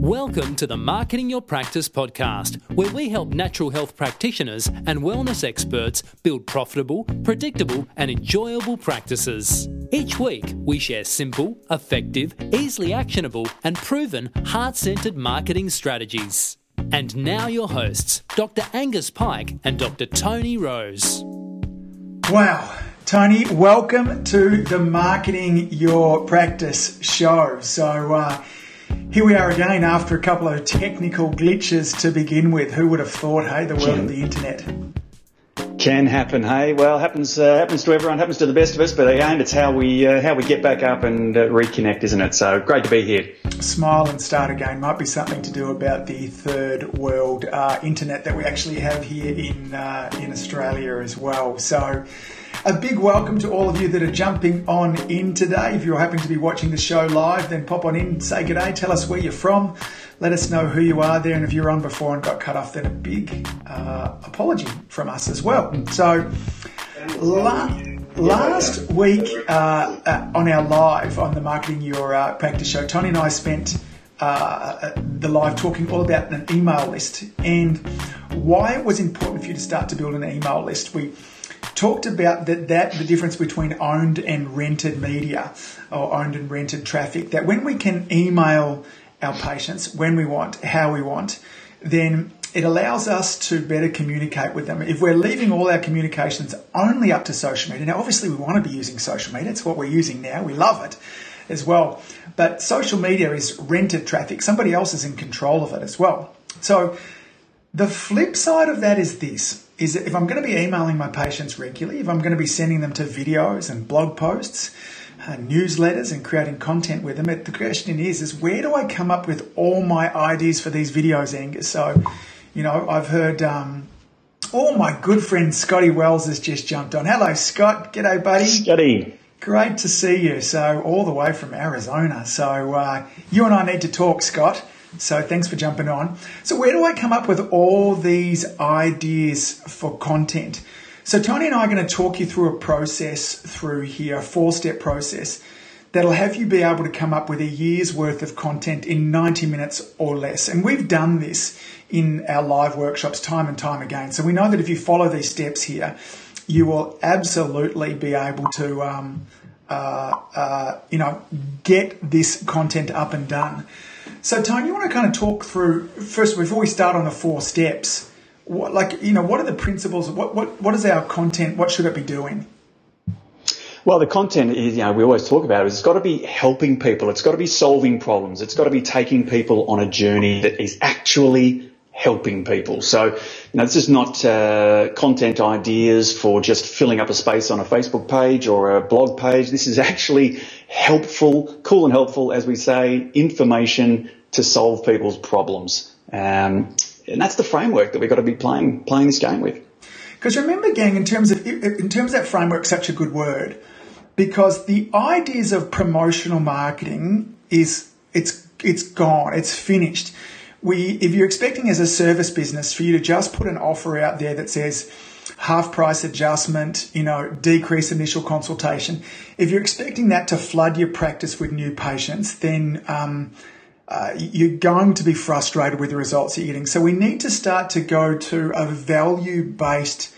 Welcome to the Marketing Your Practice podcast, where we help natural health practitioners and wellness experts build profitable, predictable, and enjoyable practices. Each week, we share simple, effective, easily actionable, and proven heart-centered marketing strategies. And now your hosts, Dr. Angus Pike and Dr. Tony Rose. Wow. Tony, welcome to the Marketing Your Practice show. So here we are again after a couple of technical glitches to begin with. Who would have thought, hey, the world of the internet? Can happen, hey? Well, happens to everyone, happens to the best of us, but again, it's how we get back up and reconnect, isn't it? So great to be here. Smile and start again might be something to do about the third world internet that we actually have here in Australia as well. So a big welcome to all of you that are jumping on in today. If you're happy to be watching the show live, then pop on in, say good day, tell us where you're from, let us know who you are there, and if you're on before and got cut off, then a big apology from us as well. So last week on our live on the Marketing Your Practice show, Tony and I spent the live talking all about an email list and why it was important for you to start to build an email list. We talked about the difference between owned and rented media or owned and rented traffic, that when we can email our patients when we want, how we want, then it allows us to better communicate with them. If we're leaving all our communications only up to social media, now obviously we want to be using social media, it's what we're using now, we love it as well, but social media is rented traffic, somebody else is in control of it as well. So the flip side of that is this, is that if I'm going to be emailing my patients regularly, if I'm going to be sending them to videos and blog posts, newsletters and creating content with them, the question is where do I come up with all my ideas for these videos, Angus? So, I've heard, my good friend Scotty Wells has just jumped on. Hello, Scott. G'day, buddy. Scotty. Great to see you. So all the way from Arizona. So you and I need to talk, Scott. So thanks for jumping on. So where do I come up with all these ideas for content? So Tony and I are going to talk you through a process through here, a 4-step process that'll have you be able to come up with a year's worth of content in 90 minutes or less. And we've done this in our live workshops time and time again. So we know that if you follow these steps here, you will absolutely be able to, get this content up and done. So Tony, you want to kind of talk through, first before we start on the 4 steps, what are the principles? What is our content? What should it be doing? Well, the content is, we always talk about it. It's got to be helping people. It's got to be solving problems. It's got to be taking people on a journey that is actually helping people. So, this is not content ideas for just filling up a space on a Facebook page or a blog page. This is actually helpful, cool and helpful, as we say, information to solve people's problems. And that's the framework that we've got to be playing this game with. Because remember, gang, in terms of that framework, such a good word, because the ideas of promotional marketing it's gone, it's finished. If you're expecting as a service business for you to just put an offer out there that says half price adjustment, decrease initial consultation, if you're expecting that to flood your practice with new patients, then you're going to be frustrated with the results that you're getting. So we need to start to go to a value-based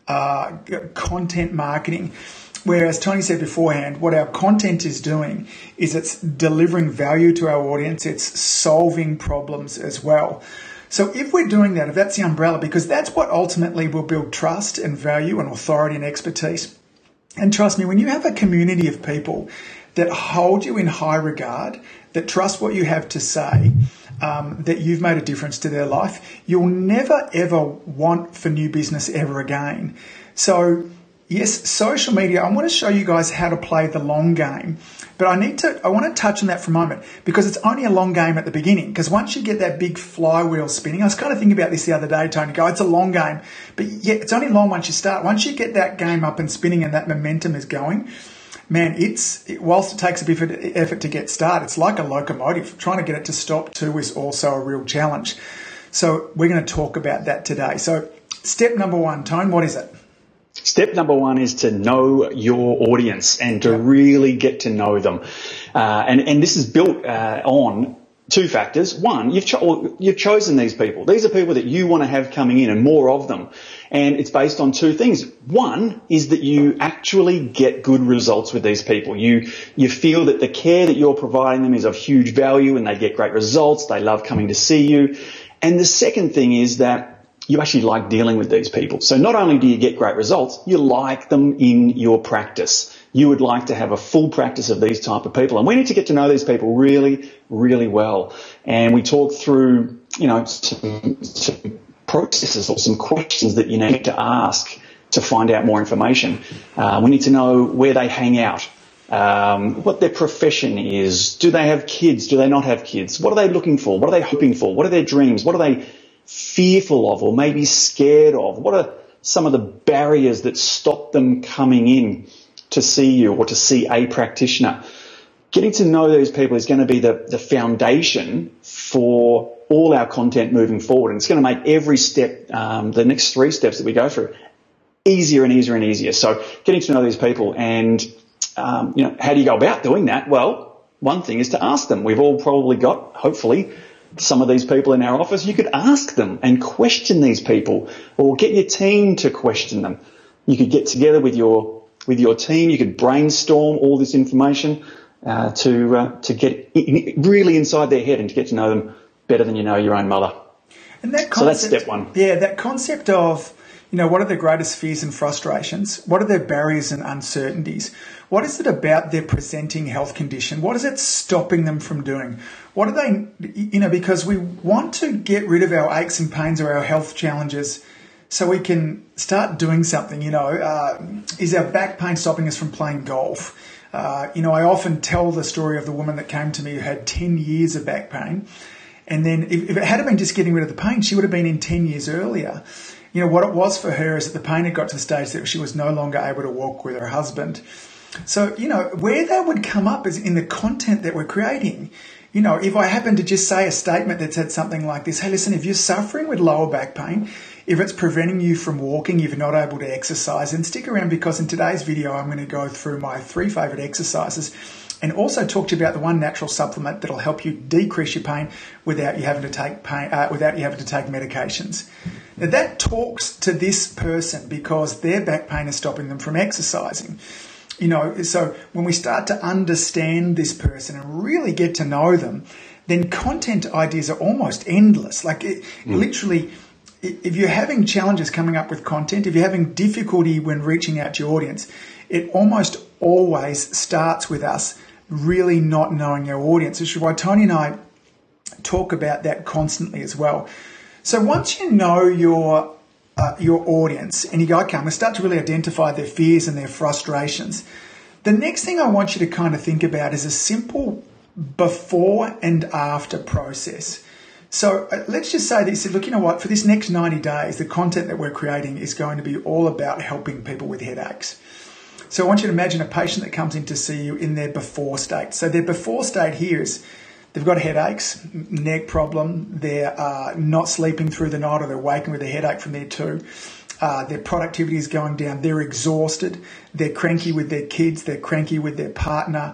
content marketing, where, as Tony said beforehand, what our content is doing is it's delivering value to our audience, it's solving problems as well. So if we're doing that, if that's the umbrella, because that's what ultimately will build trust and value and authority and expertise. And trust me, when you have a community of people that hold you in high regard, that trust what you have to say, that you've made a difference to their life, you'll never, ever want for new business ever again. So yes, social media, I want to show you guys how to play the long game, but I want to touch on that for a moment, because it's only a long game at the beginning, because once you get that big flywheel spinning, I was kind of thinking about this the other day, Tony, it's a long game, but yeah, it's only long once you start. Once you get that game up and spinning and that momentum is going, man, whilst it takes a bit of effort to get started, it's like a locomotive. Trying to get it to stop too is also a real challenge. So we're going to talk about that today. So step number 1, Tone, what is it? Step number 1 is to know your audience and to really get to know them. And this is built on two factors. One, you've chosen these people. These are people that you want to have coming in and more of them. And it's based on two things. One is that you actually get good results with these people. You feel that the care that you're providing them is of huge value and they get great results. They love coming to see you. And the second thing is that you actually like dealing with these people. So not only do you get great results, you like them in your practice. You would like to have a full practice of these type of people. And we need to get to know these people really, really well. And we talk through, some processes or some questions that you need to ask to find out more information. We need to know where they hang out, what their profession is. Do they have kids? Do they not have kids? What are they looking for? What are they hoping for? What are their dreams? What are they fearful of or maybe scared of? What are some of the barriers that stop them coming in to see you or to see a practitioner? Getting to know these people is going to be the foundation for all our content moving forward. And it's going to make every step, the next 3 steps that we go through, easier and easier and easier. So getting to know these people and, how do you go about doing that? Well, one thing is to ask them. We've all probably got, hopefully, some of these people in our office. You could ask them and question these people or get your team to question them. You could get together with your team. You could brainstorm all this information to get really inside their head and to get to know them better than you know your own mother. And that concept, so that's step one. Yeah, that concept of, what are their greatest fears and frustrations? What are their barriers and uncertainties? What is it about their presenting health condition? What is it stopping them from doing? What are they, because we want to get rid of our aches and pains or our health challenges so we can start doing something. Is our back pain stopping us from playing golf? I often tell the story of the woman that came to me who had 10 years of back pain. And then if it had been just getting rid of the pain, she would have been in 10 years earlier. What it was for her is that the pain had got to the stage that she was no longer able to walk with her husband. So, where that would come up is in the content that we're creating. If I happen to just say a statement that said something like this, hey, listen, if you're suffering with lower back pain, if it's preventing you from walking, if you're not able to exercise, then stick around because in today's video, I'm going to go through my 3 favourite exercises and also talk to you about the one natural supplement that'll help you decrease your pain without you having to take medications. Now that talks to this person because their back pain is stopping them from exercising. So when we start to understand this person and really get to know them, then content ideas are almost endless. Literally, if you're having challenges coming up with content, if you're having difficulty when reaching out to your audience, it almost always starts with us really not knowing our audience, which is why Tony and I talk about that constantly as well. So once you know your audience and you go, okay, I'm going to start to really identify their fears and their frustrations, the next thing I want you to kind of think about is a simple before and after process. So let's just say that you said, look, you know what, for this next 90 days, the content that we're creating is going to be all about helping people with headaches. So I want you to imagine a patient that comes in to see you in their before state. So their before state here is they've got headaches, neck problem, they're not sleeping through the night or they're waking with a headache from there too. Their productivity is going down, they're exhausted, they're cranky with their kids, they're cranky with their partner.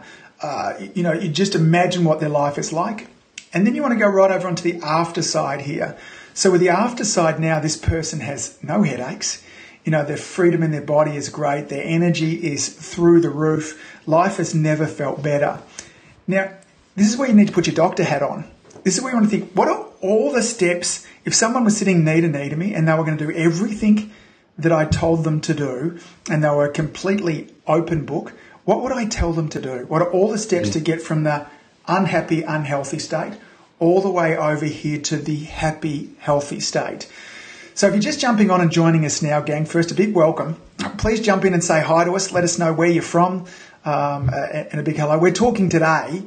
You just imagine what their life is like. And then you want to go right over onto the after side here. So with the after side now, this person has no headaches. Their freedom in their body is great. Their energy is through the roof. Life has never felt better. Now, this is where you need to put your doctor hat on. This is where you want to think, what are all the steps? If someone was sitting knee to me and they were going to do everything that I told them to do and they were a completely open book, what would I tell them to do? What are all the steps to get from the unhappy, unhealthy state all the way over here to the happy, healthy state? So if you're just jumping on and joining us now, gang, first a big welcome. Please jump in and say hi to us. Let us know where you're from and a big hello. We're talking today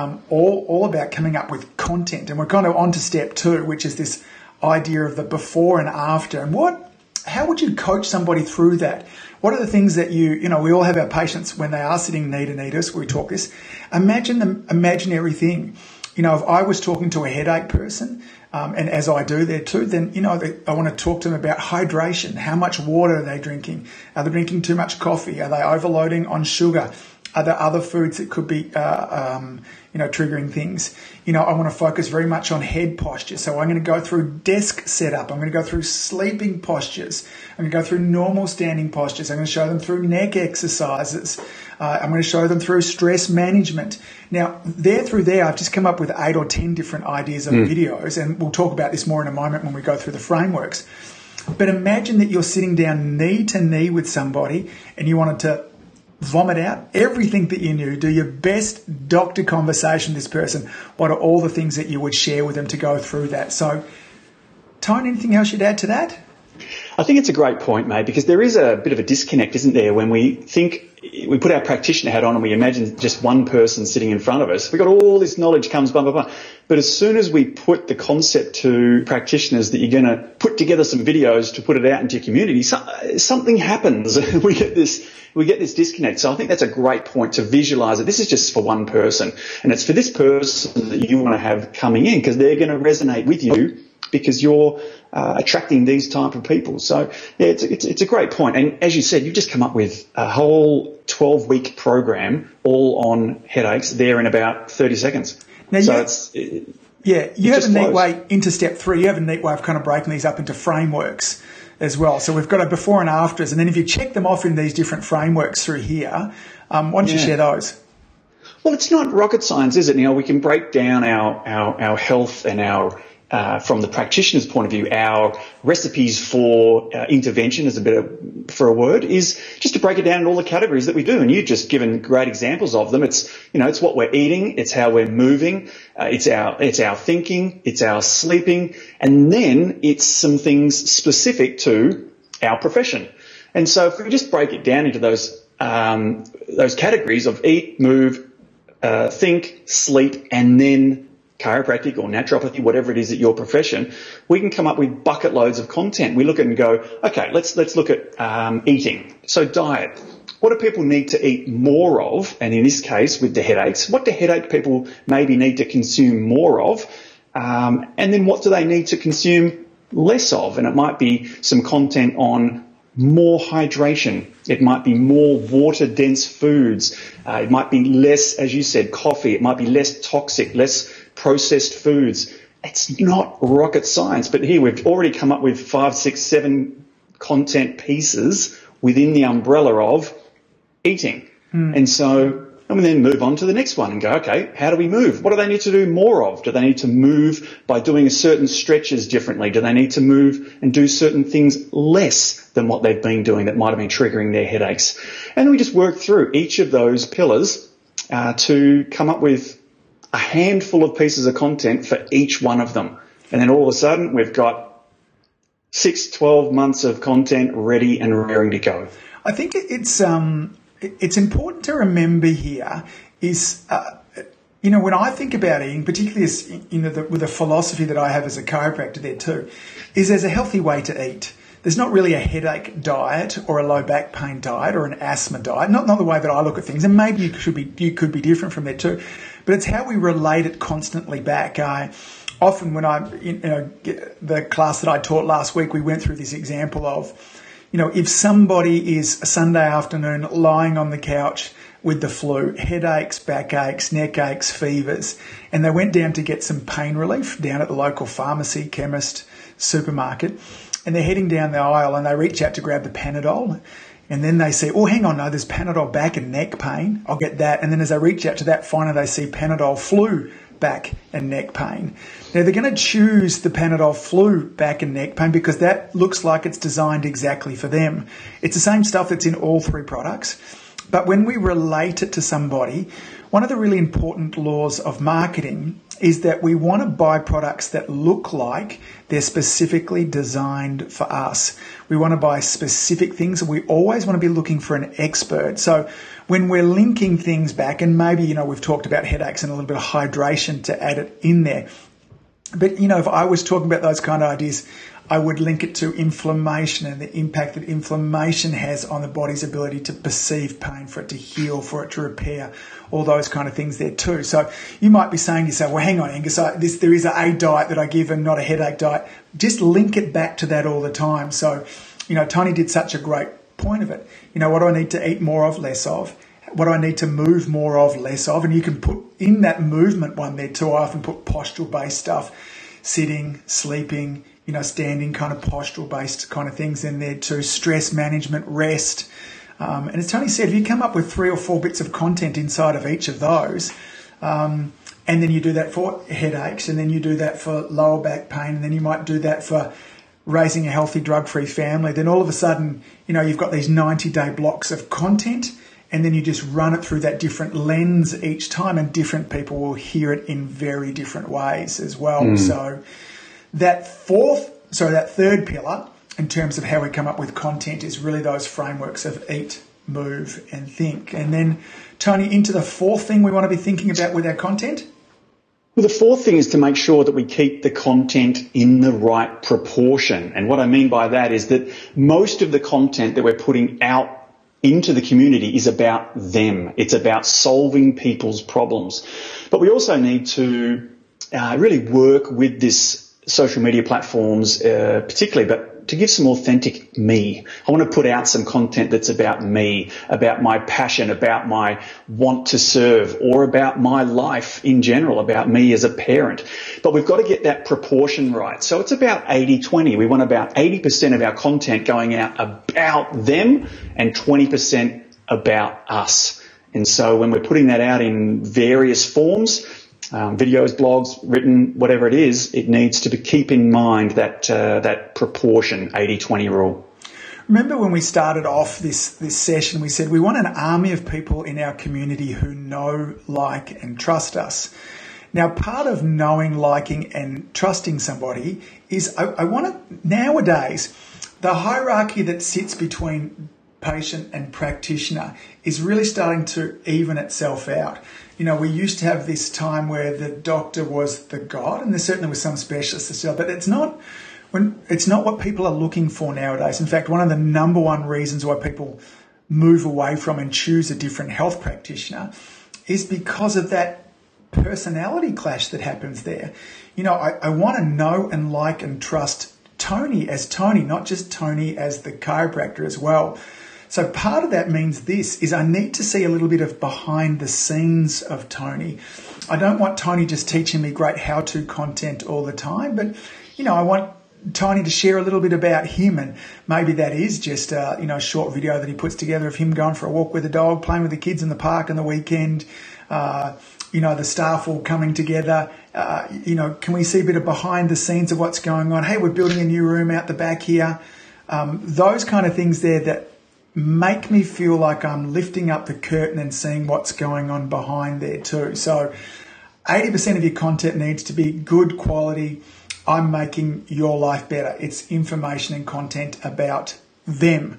all about coming up with content, and we're kind of on to step 2, which is this idea of the before and after. And how would you coach somebody through that? What are the things that we all have our patients when they are sitting knee to knee to us, we talk this. Imagine the imaginary thing. If I was talking to a headache person, and as I do there too, then, I want to talk to them about hydration. How much water are they drinking? Are they drinking too much coffee? Are they overloading on sugar? Are there other foods that could be, triggering things? I want to focus very much on head posture. So I'm going to go through desk setup. I'm going to go through sleeping postures. I'm going to go through normal standing postures. I'm going to show them through neck exercises. I'm going to show them through stress management. Now, through there, I've just come up with 8 or 10 different ideas of videos, and we'll talk about this more in a moment when we go through the frameworks. But imagine that you're sitting down knee to knee with somebody and you wanted to vomit out everything that you knew, do your best doctor conversation with this person. What are all the things that you would share with them to go through that? So, Tone, anything else you'd add to that? I think it's a great point, mate, because there is a bit of a disconnect, isn't there, when we put our practitioner hat on and we imagine just one person sitting in front of us. We've got all this knowledge comes, blah, blah, blah. But as soon as we put the concept to practitioners that you're going to put together some videos to put it out into your community, something happens. we get this disconnect. So I think that's a great point to visualize it. This is just for one person, and it's for this person that you want to have coming in because they're going to resonate with you because you're attracting these type of people. So yeah, it's a great point. And as you said, you've just come up with a whole 12-week program all on headaches there in about 30 seconds. Now, so you have a neat way into step 3. You have a neat way of kind of breaking these up into frameworks as well. So we've got a before and afters, and then if you check them off in these different frameworks through here, why don't you share those? Well, it's not rocket science, is it? We can break down our health and our from the practitioner's point of view, our recipes for intervention, is for a word, is just to break it down in all the categories that we do. And you've just given great examples of them. It's what we're eating, it's how we're moving, it's our thinking, it's our sleeping, and then it's some things specific to our profession. And so if we just break it down into those categories of eat, move, think, sleep, and then chiropractic or naturopathy, whatever it is at your profession, we can come up with bucket loads of content. We look at it and go, okay, let's look at eating. So diet. What do people need to eat more of? And in this case, with the headaches, what do headache people maybe need to consume more of? And then what do they need to consume less of? And it might be some content on more hydration. It might be more water-dense foods. It might be less, as you said, coffee. It might be less toxic, less processed foods. It's not rocket science, but here we've already come up with 5, 6, 7 content pieces within the umbrella of eating. And so, and we then move on to the next one and go, okay, how do we move? What do they need to do more of? Do they need to move by doing certain stretches differently? Do they need to move and do certain things less than what they've been doing that might have been triggering their headaches? And we just work through each of those pillars to come up with a handful of pieces of content for each one of them. And then all of a sudden, we've got 6, 12 months of content ready and raring to go. I think it's important to remember here is, when I think about eating, particularly as, with the philosophy that I have as a chiropractor there too, is there's a healthy way to eat. There's not really a headache diet or a low back pain diet or an asthma diet. Not the way that I look at things, and maybe you could be different from there too. But it's how we relate it constantly back. Often when the class that I taught last week, we went through this example of, if somebody is a Sunday afternoon lying on the couch with the flu, headaches, backaches, neck aches, fevers, and they went down to get some pain relief down at the local pharmacy, chemist, supermarket, and they're heading down the aisle and they reach out to grab the Panadol. And then they see, oh, hang on, no, there's Panadol back and neck pain. I'll get that. And then as they reach out to that, finally they see Panadol flu back and neck pain. Now, they're going to choose the Panadol flu back and neck pain because that looks like it's designed exactly for them. It's the same stuff that's in all 3 products. But when we relate it to somebody, one of the really important laws of marketing is that we want to buy products that look like they're specifically designed for us. We want to buy specific things. We always want to be looking for an expert. So when we're linking things back, and maybe, we've talked about headaches and a little bit of hydration to add it in there. But, if I was talking about those kind of ideas, I would link it to inflammation and the impact that inflammation has on the body's ability to perceive pain, for it to heal, for it to repair, all those kind of things there too. So you might be saying to yourself, well, hang on, Angus, there is a diet that I give and not a headache diet. Just link it back to that all the time. So, Tony did such a great point of it. What do I need to eat more of, less of? What do I need to move more of, less of? And you can put in that movement one there too. I often put postural-based stuff, sitting, sleeping, standing, kind of postural-based kind of things in there too. Stress management, rest. And as Tony said, if you come up with 3 or 4 bits of content inside of each of those, and then you do that for headaches, and then you do that for lower back pain, and then you might do that for raising a healthy drug-free family, then all of a sudden, you've got these 90-day blocks of content, and then you just run it through that different lens each time, and different people will hear it in very different ways as well. So that third pillar in terms of how we come up with content is really those frameworks of eat, move, and think. And then, Tony, into the fourth thing we want to be thinking about with our content? Well, the fourth thing is to make sure that we keep the content in the right proportion. And what I mean by that is that most of the content that we're putting out into the community is about them. It's about solving people's problems. But we also need to really work with this social media platforms particularly, but to give some authentic me. I want to put out some content that's about me, about my passion, about my want to serve, or about my life in general, about me as a parent. But we've got to get that proportion right. So it's about 80-20. We want about 80% of our content going out about them and 20% about us. And so when we're putting that out in various forms, videos, blogs, written, whatever it is, it needs to keep in mind that proportion, 80-20 rule. Remember when we started off this session, we said we want an army of people in our community who know, like, and trust us. Now, part of knowing, liking, and trusting somebody is I want to, nowadays, the hierarchy that sits between patient and practitioner is really starting to even itself out. We used to have this time where the doctor was the god, and there certainly was some specialists as well, but it's not what people are looking for nowadays. In fact, one of the number one reasons why people move away from and choose a different health practitioner is because of that personality clash that happens there. I want to know and like and trust Tony as Tony, not just Tony as the chiropractor as well. So part of that means this is I need to see a little bit of behind the scenes of Tony. I don't want Tony just teaching me great how-to content all the time, but, I want Tony to share a little bit about him, and maybe that is just a short video that he puts together of him going for a walk with the dog, playing with the kids in the park on the weekend. The staff all coming together. Can we see a bit of behind the scenes of what's going on? Hey, we're building a new room out the back here. Those kind of things there that make me feel like I'm lifting up the curtain and seeing what's going on behind there too. So 80% of your content needs to be good quality. I'm making your life better. It's information and content about them.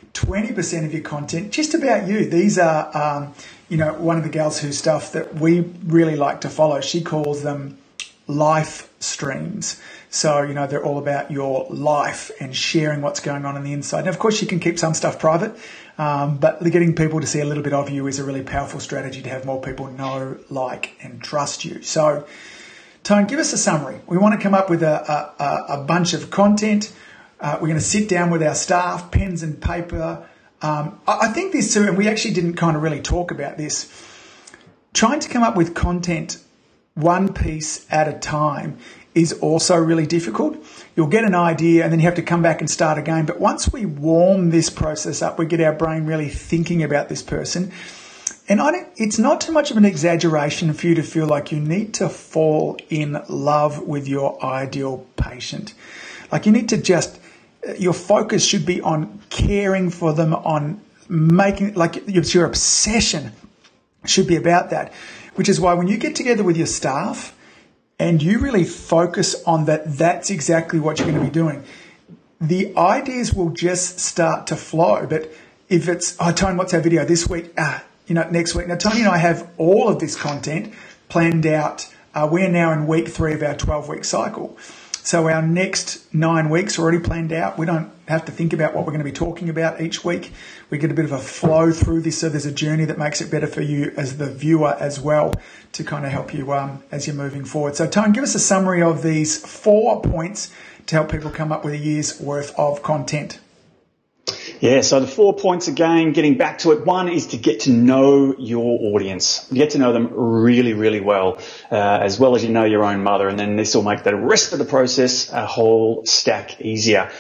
20% of your content, just about you. These are, one of the gals whose stuff that we really like to follow. She calls them life streams. So, they're all about your life and sharing what's going on the inside. And of course, you can keep some stuff private, but getting people to see a little bit of you is a really powerful strategy to have more people know, like, and trust you. So, Tone, give us a summary. We want to come up with a bunch of content. We're going to sit down with our staff, pens and paper. I think this too, and we actually didn't kind of really talk about this, trying to come up with content one piece at a time is also really difficult. You'll get an idea and then you have to come back and start again. But once we warm this process up, we get our brain really thinking about this person. And it's not too much of an exaggeration for you to feel like you need to fall in love with your ideal patient. Like you need to your focus should be on caring for them, on making, like your obsession should be about that. Which is why when you get together with your staff and you really focus on that's exactly what you're going to be doing, the ideas will just start to flow. But if it's, Tony, what's our video this week? Next week. Now, Tony and I have all of this content planned out. We're now in week 3 of our 12-week cycle. So our next 9 weeks are already planned out. We don't have to think about what we're going to be talking about each week. We get a bit of a flow through this, so there's a journey that makes it better for you as the viewer as well to kind of help you as you're moving forward. So, Tone, give us a summary of these 4 points to help people come up with a year's worth of content. Yeah, so the 4 points again, getting back to it. One is to get to know your audience. Get to know them really, really well as you know your own mother. And then this will make the rest of the process a whole stack easier.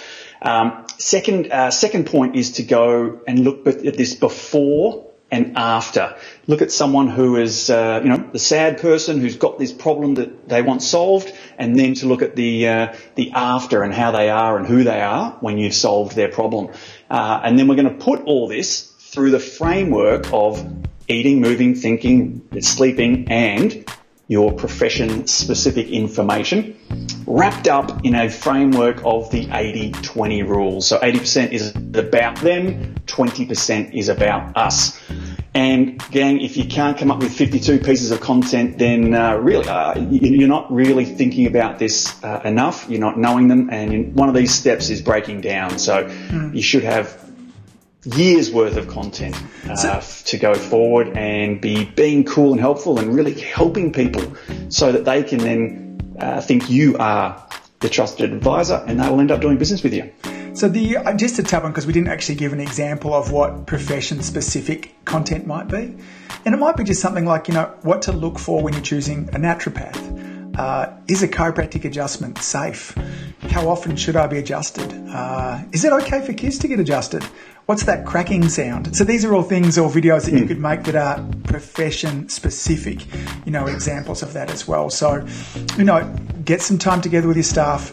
Second point is to go and look at this before and after. Look at someone who is, the sad person who's got this problem that they want solved, and then to look at the after and how they are and who they are when you've solved their problem. And then we're going to put all this through the framework of eating, moving, thinking, sleeping, and your profession-specific information, wrapped up in a framework of the 80-20 rule. So 80% is about them, 20% is about us. And gang, if you can't come up with 52 pieces of content, then you're not really thinking about this enough. You're not knowing them, and one of these steps is breaking down. So you should have years worth of content to go forward and be being cool and helpful and really helping people so that they can then think you are the trusted advisor, and they will end up doing business with you. So just to tap on, because we didn't actually give an example of what profession-specific content might be. And it might be just something like, what to look for when you're choosing a naturopath. Is a chiropractic adjustment safe? How often should I be adjusted? Is it okay for kids to get adjusted? What's that cracking sound? So these are all things or videos that you could make that are profession-specific, examples of that as well. So, get some time together with your staff,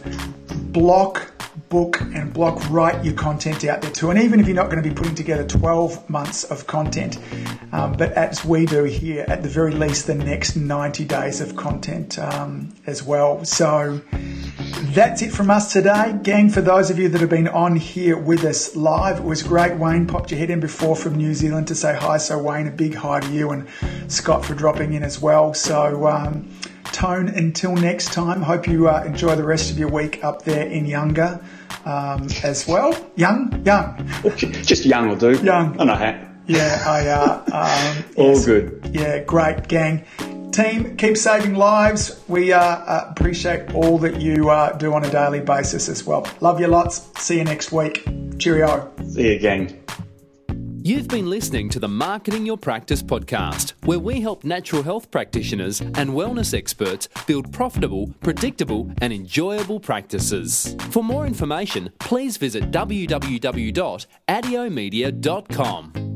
book and write your content out there too. And even if you're not going to be putting together 12 months of content, but as we do here, at the very least, the next 90 days of content as well. So that's it from us today. Gang, for those of you that have been on here with us live, it was great. Wayne popped your head in before from New Zealand to say hi. So Wayne, a big hi to you, and Scott for dropping in as well. So Tone, until next time, hope you enjoy the rest of your week up there in Younger as well. Young? Just Young will do. Young. I know how. Yeah, All yes. good. Yeah, great, gang. Team, keep saving lives. We appreciate all that you do on a daily basis as well. Love you lots. See you next week. Cheerio. See you, gang. You've been listening to the Marketing Your Practice podcast, where we help natural health practitioners and wellness experts build profitable, predictable, and enjoyable practices. For more information, please visit www.adiomedia.com.